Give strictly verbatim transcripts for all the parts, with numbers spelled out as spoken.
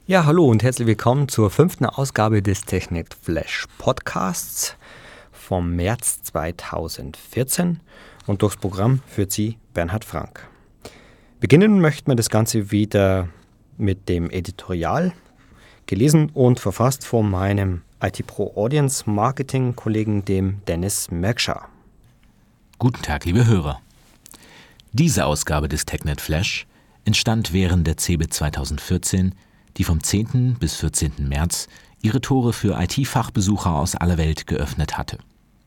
Ja, hallo und herzlich willkommen zur fünften Ausgabe des TechNet Flash Podcasts vom März zweitausendvierzehn und durchs Programm führt Sie Bernhard Frank. Beginnen möchten wir das Ganze wieder mit dem Editorial, gelesen und verfasst von meinem I T Pro Audience Marketing Kollegen, dem Dennis Merkscher. Guten Tag, liebe Hörer. Diese Ausgabe des TechNet Flash entstand während der C eBIT zweitausendvierzehn, die vom zehnten bis vierzehnten März ihre Tore für I T-Fachbesucher aus aller Welt geöffnet hatte.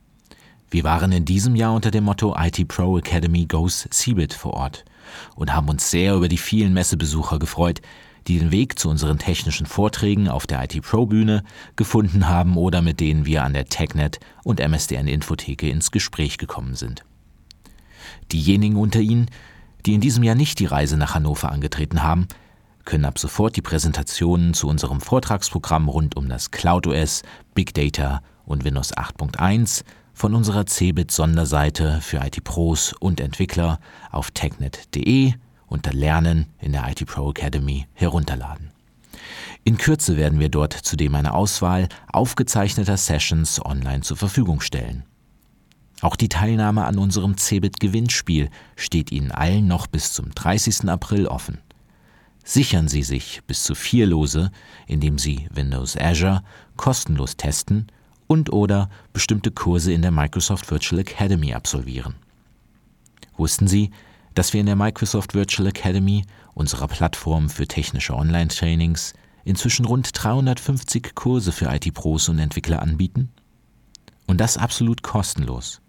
Wir waren in diesem Jahr unter dem Motto I T Pro Academy Goes C eBIT vor Ort und haben uns sehr über die vielen Messebesucher gefreut, die den Weg zu unseren technischen Vorträgen auf der I T Pro Bühne gefunden haben oder mit denen wir an der TechNet und M S D N Infotheke ins Gespräch gekommen sind. Diejenigen unter Ihnen, die in diesem Jahr nicht die Reise nach Hannover angetreten haben, können ab sofort die Präsentationen zu unserem Vortragsprogramm rund um das CloudOS, Big Data und Windows acht Punkt eins von unserer C eBIT-Sonderseite für I T Pros und Entwickler auf technet punkt de unter Lernen in der I T Pro Academy herunterladen. In Kürze werden wir dort zudem eine Auswahl aufgezeichneter Sessions online zur Verfügung stellen. Auch die Teilnahme an unserem C eBIT-Gewinnspiel steht Ihnen allen noch bis zum dreißigsten April offen. Sichern Sie sich bis zu vier Lose, indem Sie Windows Azure kostenlos testen und oder bestimmte Kurse in der Microsoft Virtual Academy absolvieren. Wussten Sie, dass wir in der Microsoft Virtual Academy, unserer Plattform für technische Online-Trainings, inzwischen rund dreihundertfünfzig Kurse für I T-Pros und Entwickler anbieten? Und das absolut kostenlos.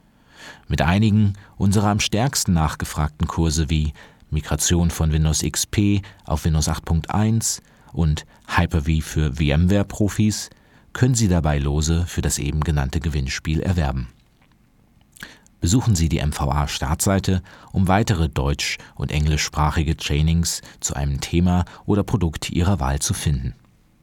Mit einigen unserer am stärksten nachgefragten Kurse wie Migration von Windows X P auf Windows acht Punkt eins und Hyper-V für VMware-Profis können Sie dabei Lose für das eben genannte Gewinnspiel erwerben. Besuchen Sie die M V A-Startseite, um weitere deutsch- und englischsprachige Trainings zu einem Thema oder Produkt Ihrer Wahl zu finden.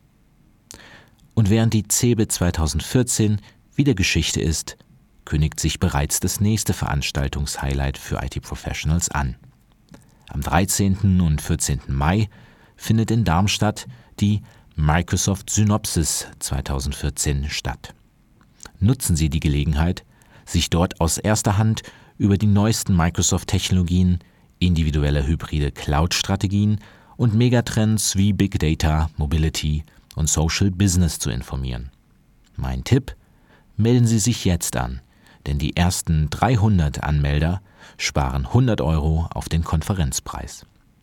Und während die C eBIT zweitausendvierzehn wieder Geschichte ist, kündigt sich bereits das nächste Veranstaltungshighlight für I T-Professionals an. Am dreizehnten und vierzehnten Mai findet in Darmstadt die Microsoft Synopsis zweitausendvierzehn statt. Nutzen Sie die Gelegenheit, sich dort aus erster Hand über die neuesten Microsoft-Technologien, individuelle hybride Cloud-Strategien und Megatrends wie Big Data, Mobility und Social Business zu informieren. Mein Tipp: Melden Sie sich jetzt an, denn die ersten dreihundert Anmelder sparen hundert Euro auf den Konferenzpreis.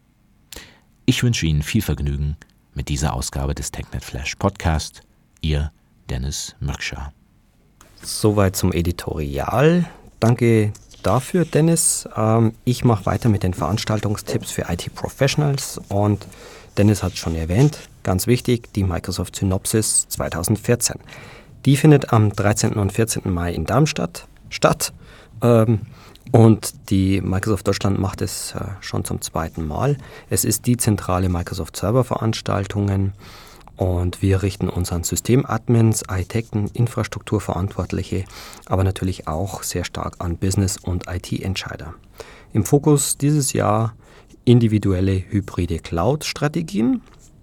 Ich wünsche Ihnen viel Vergnügen mit dieser Ausgabe des TechNet Flash Podcast. Ihr Dennis Merkscher. Soweit zum Editorial. Danke dafür, Dennis. Ähm, ich mache weiter mit den Veranstaltungstipps für I T-Professionals und Dennis hat es schon erwähnt, ganz wichtig, die Microsoft Synopsis zweitausendvierzehn. Die findet am dreizehnten und vierzehnten Mai in Darmstadt statt. Ähm, Und die Microsoft Deutschland macht es äh, schon zum zweiten Mal. Es ist die zentrale Microsoft Server-Veranstaltungen und wir richten uns an Systemadmins, Architekten, Infrastrukturverantwortliche, aber natürlich auch sehr stark an Business- und I T-Entscheider. Im Fokus dieses Jahr individuelle hybride Cloud-Strategien.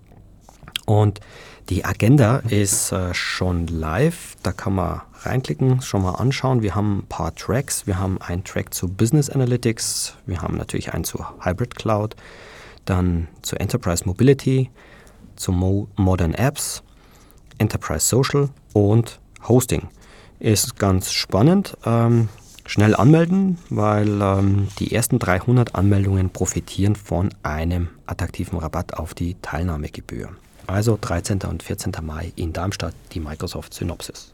Und die Agenda ist äh, schon live, da kann man reinklicken, schon mal anschauen. Wir haben ein paar Tracks, wir haben einen Track zu Business Analytics, wir haben natürlich einen zu Hybrid Cloud, dann zu Enterprise Mobility, zu Mo- Modern Apps, Enterprise Social und Hosting. Ist ganz spannend, ähm, schnell anmelden, weil ähm, die ersten dreihundert Anmeldungen profitieren von einem attraktiven Rabatt auf die Teilnahmegebühr. Also dreizehnten und vierzehnten Mai in Darmstadt die Microsoft Synopsis.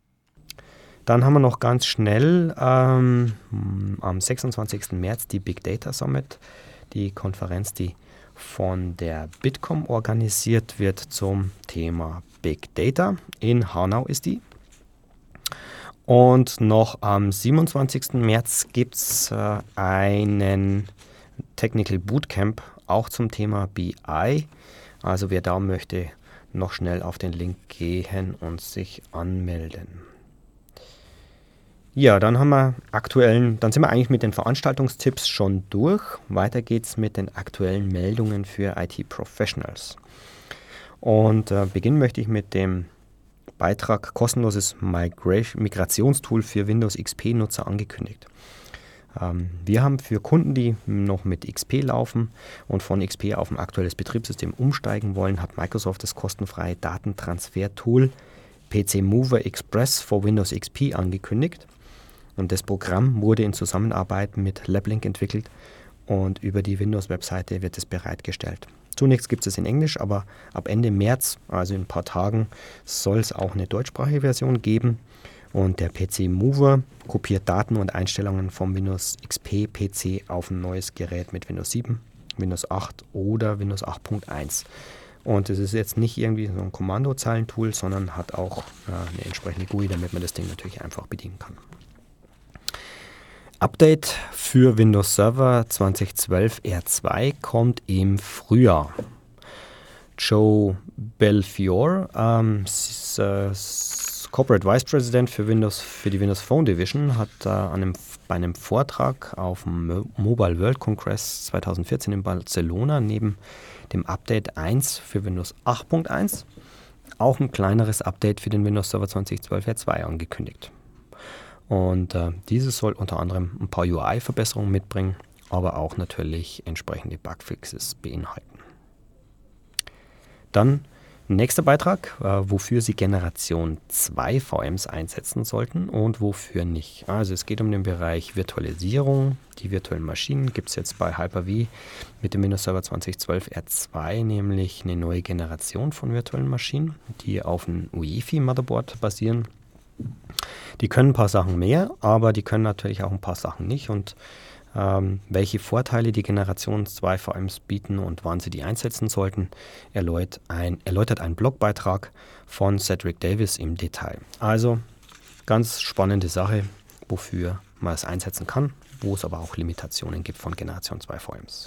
Dann haben wir noch ganz schnell ähm, am sechsundzwanzigsten März die Big Data Summit, die Konferenz, die von der Bitkom organisiert wird zum Thema Big Data. In Hanau ist die. Und noch am siebenundzwanzigsten März gibt es äh, einen Technical Bootcamp auch zum Thema B I. Also wer da möchte, noch schnell auf den Link gehen und sich anmelden. Ja, dann haben wir aktuellen, dann sind wir eigentlich mit den Veranstaltungstipps schon durch. Weiter geht's mit den aktuellen Meldungen für I T-Professionals. Und äh, beginnen möchte ich mit dem Beitrag kostenloses Migration, Migrationstool für Windows X P-Nutzer angekündigt. Ähm, wir haben für Kunden, die noch mit X P laufen und von X P auf ein aktuelles Betriebssystem umsteigen wollen, hat Microsoft das kostenfreie Datentransfer-Tool P C Mover Express for Windows X P angekündigt. Und das Programm wurde in Zusammenarbeit mit LabLink entwickelt und über die Windows-Webseite wird es bereitgestellt. Zunächst gibt es in Englisch, aber ab Ende März, also in ein paar Tagen, soll es auch eine deutschsprachige Version geben. Und der P C Mover kopiert Daten und Einstellungen vom Windows X P P C auf ein neues Gerät mit Windows sieben, Windows acht oder Windows acht Punkt eins. Und es ist jetzt nicht irgendwie so ein Kommandozeilentool, sondern hat auch äh, eine entsprechende G U I, damit man das Ding natürlich einfach bedienen kann. Update für Windows Server zwanzig zwölf R zwei kommt im Frühjahr. Joe Belfiore, ähm, ist, äh, Corporate Vice President für Windows für die Windows Phone Division, hat äh, an einem, bei einem Vortrag auf dem Mo- Mobile World Congress zwanzig vierzehn in Barcelona neben dem Update eins für Windows acht Punkt eins auch ein kleineres Update für den Windows Server zwanzig zwölf R zwei angekündigt. Und äh, dieses soll unter anderem ein paar U I-Verbesserungen mitbringen, aber auch natürlich entsprechende Bugfixes beinhalten. Dann nächster Beitrag, äh, wofür Sie Generation zwei V Ms einsetzen sollten und wofür nicht. Also es geht um den Bereich Virtualisierung. Die virtuellen Maschinen gibt es jetzt bei Hyper-V mit dem Windows Server zwanzig zwölf R zwei, nämlich eine neue Generation von virtuellen Maschinen, die auf einem U E F I-Motherboard basieren. Die können ein paar Sachen mehr, aber die können natürlich auch ein paar Sachen nicht. Und ähm, welche Vorteile die Generation zwei V Ms bieten und wann sie die einsetzen sollten, erläutert ein, erläutert ein Blogbeitrag von Cedric Davis im Detail. Also ganz spannende Sache, wofür man es einsetzen kann, wo es aber auch Limitationen gibt von Generation zwei V Ms.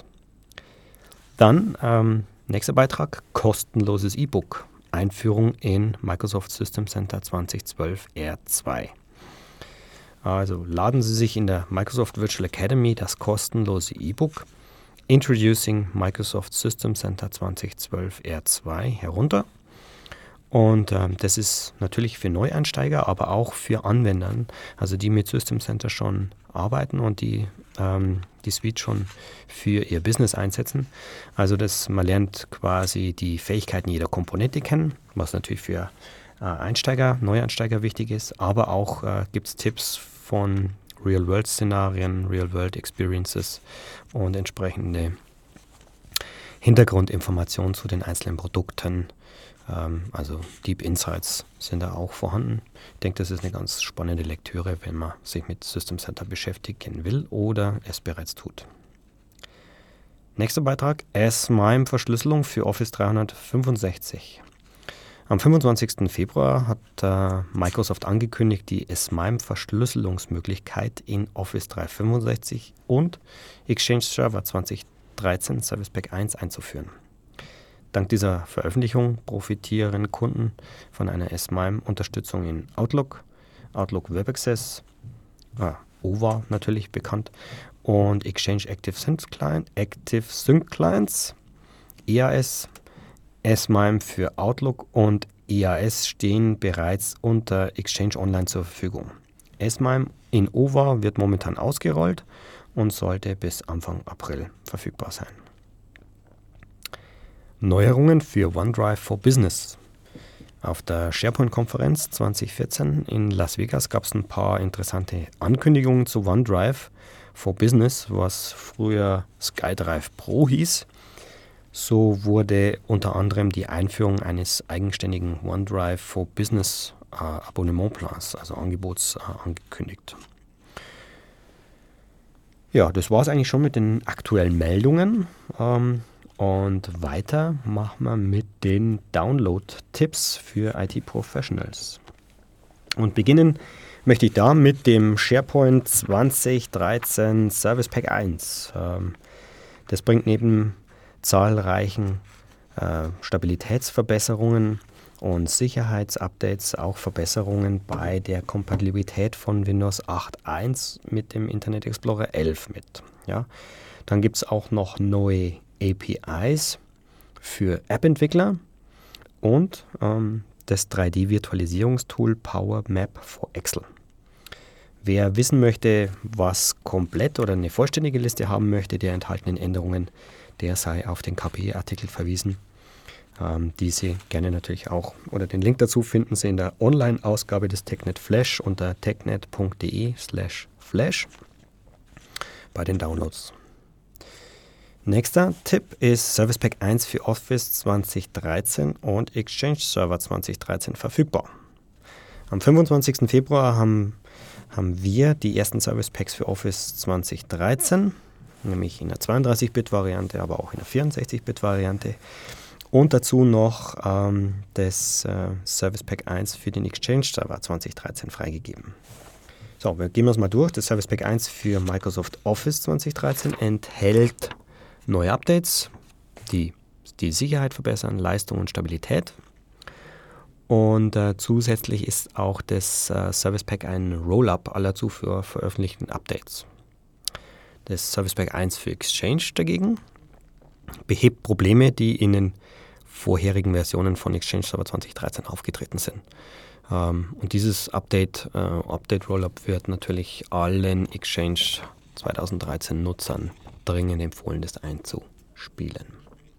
Dann ähm, nächster Beitrag, kostenloses E-Book. Einführung in Microsoft System Center zwanzig zwölf R zwei. Also laden Sie sich in der Microsoft Virtual Academy das kostenlose E-Book Introducing Microsoft System Center zwanzig zwölf R zwei herunter. Und ähm, das ist natürlich für Neueinsteiger, aber auch für Anwender, also die mit System Center schon arbeiten und die ähm, die Suite schon für ihr Business einsetzen. Also das, man lernt quasi die Fähigkeiten jeder Komponente kennen, was natürlich für äh, Einsteiger, Neueinsteiger wichtig ist, aber auch äh, gibt es Tipps von Real-World-Szenarien, Real-World-Experiences und entsprechende Hintergrundinformationen zu den einzelnen Produkten. Ähm, also Deep Insights sind da auch vorhanden. Ich denke, das ist eine ganz spannende Lektüre, wenn man sich mit System Center beschäftigen will oder es bereits tut. Nächster Beitrag, S M I M Verschlüsselung für Office dreihundertfünfundsechzig. Am fünfundzwanzigsten Februar hat äh, Microsoft angekündigt, die S M I M Verschlüsselungsmöglichkeit in Office dreihundertfünfundsechzig und Exchange Server zwanzig dreizehn Service Pack eins einzuführen. Dank dieser Veröffentlichung profitieren Kunden von einer S M I M-Unterstützung in Outlook, Outlook Web Access, ah, O W A natürlich bekannt, und Exchange Active Sync, Client, Active Sync Clients, E A S, S M I M für Outlook und E A S stehen bereits unter Exchange Online zur Verfügung. S M I M in O W A wird momentan ausgerollt und sollte bis Anfang April verfügbar sein. Neuerungen für OneDrive for Business. Auf der SharePoint-Konferenz zwanzig vierzehn in Las Vegas gab es ein paar interessante Ankündigungen zu OneDrive for Business, was früher SkyDrive Pro hieß. So wurde unter anderem die Einführung eines eigenständigen OneDrive for Business äh, Abonnementplans, also Angebots, äh, angekündigt. Ja, das war es eigentlich schon mit den aktuellen Meldungen. Ähm, Und weiter machen wir mit den Download-Tipps für I T-Professionals. Und beginnen möchte ich da mit dem SharePoint zwanzig dreizehn Service Pack eins. Das bringt neben zahlreichen Stabilitätsverbesserungen und Sicherheitsupdates auch Verbesserungen bei der Kompatibilität von Windows acht Punkt eins mit dem Internet Explorer elf mit. Ja? Dann gibt es auch noch neue A P Is für App-Entwickler und ähm, das drei D-Virtualisierungstool Power Map for Excel. Wer wissen möchte, was komplett oder eine vollständige Liste haben möchte der enthaltenen Änderungen, der sei auf den K P I-Artikel verwiesen. Ähm, diese gerne natürlich auch, oder den Link dazu finden Sie in der Online-Ausgabe des TechNet Flash unter technet.de slash flash bei den Downloads. Nächster Tipp ist Service Pack eins für Office zwanzig dreizehn und Exchange Server zwanzig dreizehn verfügbar. Am fünfundzwanzigsten Februar haben, haben wir die ersten Service Packs für Office zwanzig dreizehn, nämlich in der zweiunddreißig Bit Variante, aber auch in der vierundsechzig Bit Variante. Und dazu noch ähm, das äh, Service Pack eins für den Exchange Server zwanzig dreizehn freigegeben. So, wir gehen wir es mal durch. Das Service Pack eins für Microsoft Office zwanzig dreizehn enthält neue Updates, die die Sicherheit verbessern, Leistung und Stabilität. Und äh, zusätzlich ist auch das äh, Service Pack ein Roll-up aller zuvor veröffentlichten Updates. Das Service Pack eins für Exchange dagegen behebt Probleme, die in den vorherigen Versionen von Exchange Server zwanzig dreizehn aufgetreten sind. Ähm, und dieses Update, äh, Update Rollup wird natürlich allen Exchange zwanzig dreizehn Nutzern dringend empfohlen, das einzuspielen.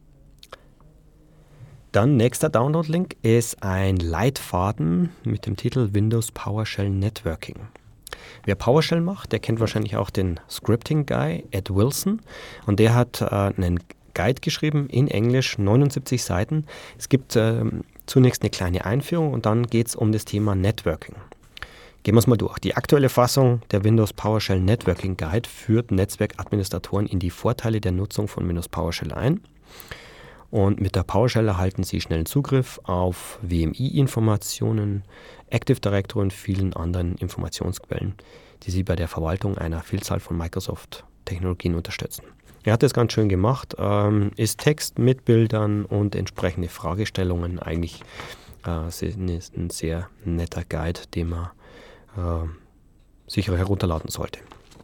Dann nächster Download-Link ist ein Leitfaden mit dem Titel Windows PowerShell Networking. Wer PowerShell macht, der kennt wahrscheinlich auch den Scripting-Guy Ed Wilson und der hat äh, einen Guide geschrieben in Englisch, neunundsiebzig Seiten. Es gibt äh, zunächst eine kleine Einführung und dann geht es um das Thema Networking. Gehen wir es mal durch. Die aktuelle Fassung der Windows PowerShell Networking Guide führt Netzwerkadministratoren in die Vorteile der Nutzung von Windows PowerShell ein. Und mit der PowerShell erhalten Sie schnellen Zugriff auf W M I-Informationen, Active Directory und vielen anderen Informationsquellen, die Sie bei der Verwaltung einer Vielzahl von Microsoft-Technologien unterstützen. Er hat das ganz schön gemacht, ähm, ist Text mit Bildern und entsprechende Fragestellungen eigentlich äh, ein sehr netter Guide, den man äh, sicher herunterladen sollte.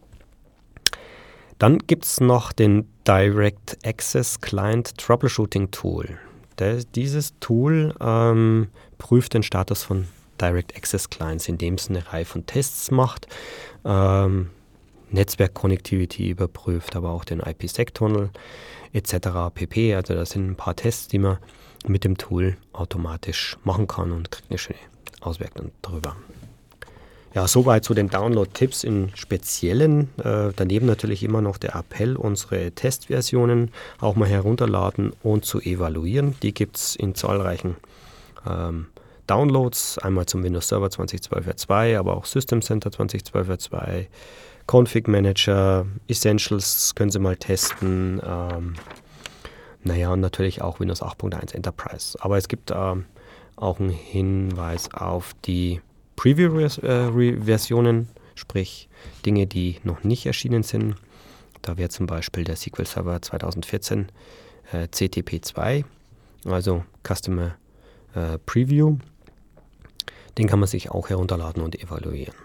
Dann gibt es noch den Direct Access Client Troubleshooting Tool. Das, dieses Tool ähm, prüft den Status von Direct Access Clients, indem es eine Reihe von Tests macht, ähm, Netzwerk-Connectivity überprüft, aber auch den I P-Sec-Tunnel et cetera pp. Also das sind ein paar Tests, die man mit dem Tool automatisch machen kann und kriegt eine schöne Auswertung darüber. Ja, soweit zu den Download-Tipps im Speziellen. Äh, daneben natürlich immer noch der Appell, unsere Testversionen auch mal herunterladen und zu evaluieren. Die gibt es in zahlreichen ähm, Downloads, einmal zum Windows Server zwanzig zwölf R zwei, aber auch System Center zwanzig zwölf R zwei, Config Manager, Essentials können Sie mal testen. Ähm, naja, und natürlich auch Windows acht Punkt eins Enterprise. Aber es gibt ähm, auch einen Hinweis auf die Preview-Versionen, sprich Dinge, die noch nicht erschienen sind. Da wäre zum Beispiel der S Q L Server zwanzig vierzehn äh, C T P zwei, also Customer äh, Preview. Den kann man sich auch herunterladen und evaluieren.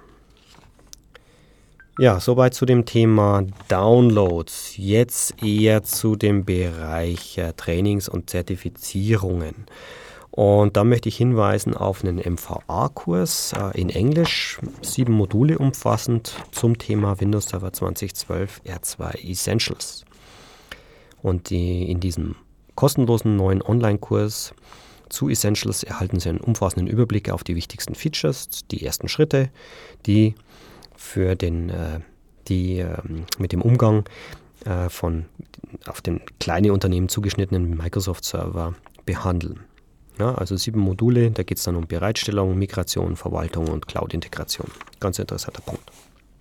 Ja, soweit zu dem Thema Downloads. Jetzt eher zu dem Bereich äh, Trainings und Zertifizierungen. Und da möchte ich hinweisen auf einen M V A-Kurs äh, in Englisch, sieben Module umfassend zum Thema Windows Server zwanzig zwölf R zwei Essentials. Und die, in diesem kostenlosen neuen Online-Kurs zu Essentials erhalten Sie einen umfassenden Überblick auf die wichtigsten Features, die ersten Schritte, die für den, äh, die äh, mit dem Umgang äh, von auf den kleine Unternehmen zugeschnittenen Microsoft-Server behandeln. Ja, also sieben Module, da geht es dann um Bereitstellung, Migration, Verwaltung und Cloud-Integration. Ganz interessanter Punkt.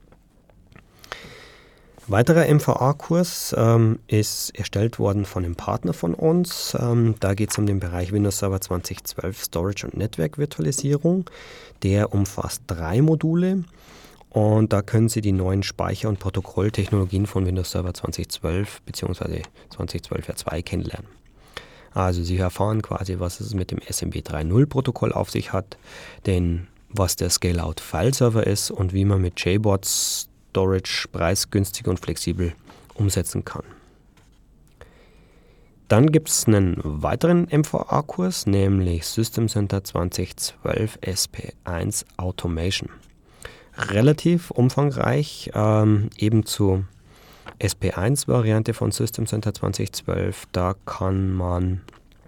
Weiterer M V A-Kurs ähm, ist erstellt worden von einem Partner von uns. Ähm, da geht es um den Bereich Windows Server zwanzig zwölf Storage und Netzwerkvirtualisierung. Der umfasst drei Module und da können Sie die neuen Speicher- und Protokolltechnologien von Windows Server zwanzig zwölf bzw. zwanzig zwölf R zwei kennenlernen. Also Sie erfahren quasi, was es mit dem S M B drei Punkt null Protokoll auf sich hat, denn was der Scale-Out File-Server ist und wie man mit J BOTs Storage preisgünstig und flexibel umsetzen kann. Dann gibt es einen weiteren M V A-Kurs, nämlich System Center zwanzig zwölf S P eins Automation. Relativ umfangreich, ähm, eben zur S P eins Variante von System Center zwanzig zwölf. Da kann man,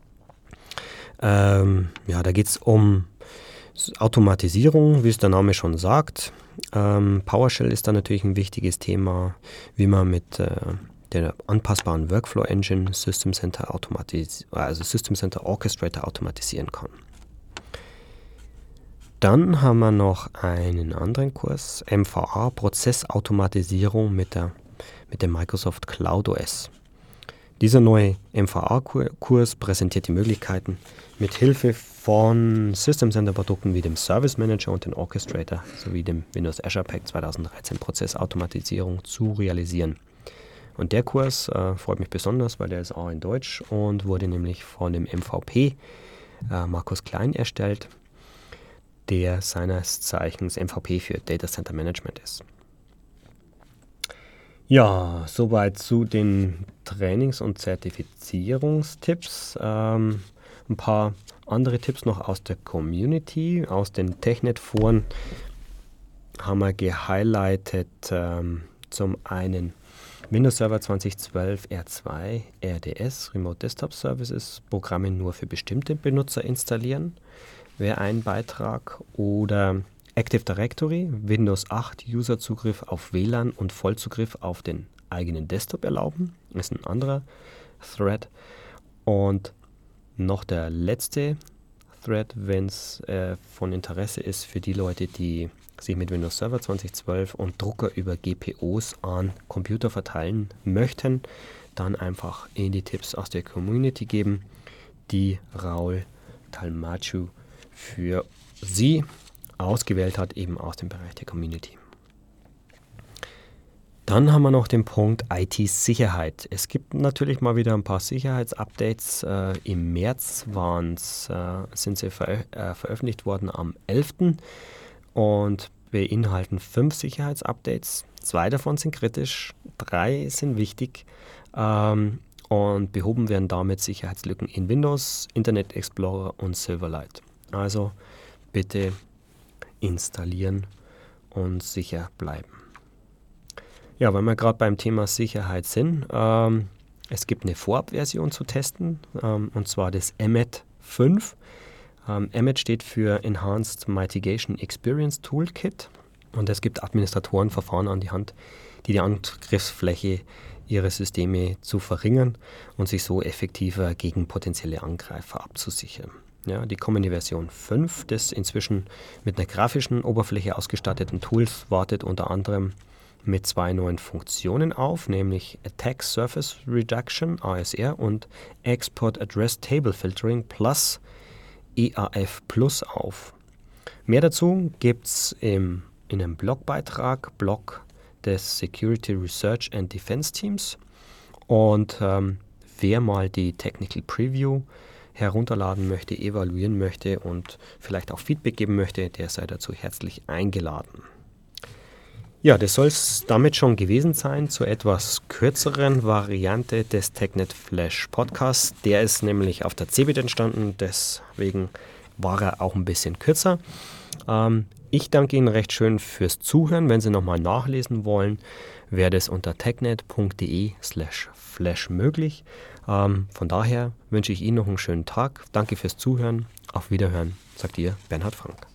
ähm, ja, da geht es um Automatisierung, wie es der Name schon sagt. Ähm, PowerShell ist da natürlich ein wichtiges Thema, wie man mit äh, der anpassbaren Workflow Engine System Center automatis- also System Center Orchestrator automatisieren kann. Dann haben wir noch einen anderen Kurs, M V A Prozessautomatisierung mit, der, mit dem Microsoft Cloud O S. Dieser neue M V A-Kurs präsentiert die Möglichkeiten, mit Hilfe von System Center Produkten wie dem Service Manager und dem Orchestrator sowie dem Windows Azure Pack zweitausenddreizehn Prozessautomatisierung zu realisieren. Und der Kurs äh, freut mich besonders, weil der ist auch in Deutsch und wurde nämlich von dem M V P äh, Markus Klein erstellt, der seines Zeichens M V P für Data Center Management ist. Ja, soweit zu den Trainings- und Zertifizierungstipps. Ähm, ein paar andere Tipps noch aus der Community, aus den TechNet-Foren haben wir gehighlightet. Ähm, zum einen Windows Server zwanzig zwölf R zwei R D S, Remote Desktop Services, Programme nur für bestimmte Benutzer installieren, wäre ein Beitrag. Oder Active Directory, Windows acht, Userzugriff auf W L A N und Vollzugriff auf den eigenen Desktop erlauben, ist ein anderer Thread. Und noch der letzte Thread, wenn es äh, von Interesse ist für die Leute, die sich mit Windows Server zwanzig zwölf und Drucker über G P Os an Computer verteilen möchten, dann einfach in die Tipps aus der Community geben, die Raul Talmachu für Sie ausgewählt hat, eben aus dem Bereich der Community. Dann haben wir noch den Punkt I T-Sicherheit. Es gibt natürlich mal wieder ein paar Sicherheitsupdates. Äh, Im März waren's, äh, sind sie verö- äh, veröffentlicht worden am elften und beinhalten fünf Sicherheitsupdates. Zwei davon sind kritisch, drei sind wichtig ähm, und behoben werden damit Sicherheitslücken in Windows, Internet Explorer und Silverlight. Also bitte installieren und sicher bleiben. Ja, weil wir gerade beim Thema Sicherheit sind, ähm, es gibt eine Vorabversion zu testen, ähm, und zwar das E M E T fünf. Ähm, E M E T steht für Enhanced Mitigation Experience Toolkit und es gibt Administratorenverfahren an die Hand, die die Angriffsfläche ihrer Systeme zu verringern und sich so effektiver gegen potenzielle Angreifer abzusichern. Ja, die kommende Version fünf des inzwischen mit einer grafischen Oberfläche ausgestatteten Tools wartet unter anderem mit zwei neuen Funktionen auf, nämlich Attack Surface Reduction A S R und Export Address Table Filtering plus E A F Plus auf. Mehr dazu gibt es in einem Blogbeitrag, Blog des Security Research and Defense Teams. Und ähm, wer mal die Technical Preview herunterladen möchte, evaluieren möchte und vielleicht auch Feedback geben möchte, der sei dazu herzlich eingeladen. Ja, das soll es damit schon gewesen sein zur etwas kürzeren Variante des TechNet Flash Podcasts. Der ist nämlich auf der Cebit entstanden, deswegen war er auch ein bisschen kürzer. Ähm, ich danke Ihnen recht schön fürs Zuhören. Wenn Sie nochmal nachlesen wollen, wäre das unter technet.de slash flash möglich. Ähm, von daher wünsche ich Ihnen noch einen schönen Tag. Danke fürs Zuhören. Auf Wiederhören, sagt Ihr Bernhard Frank.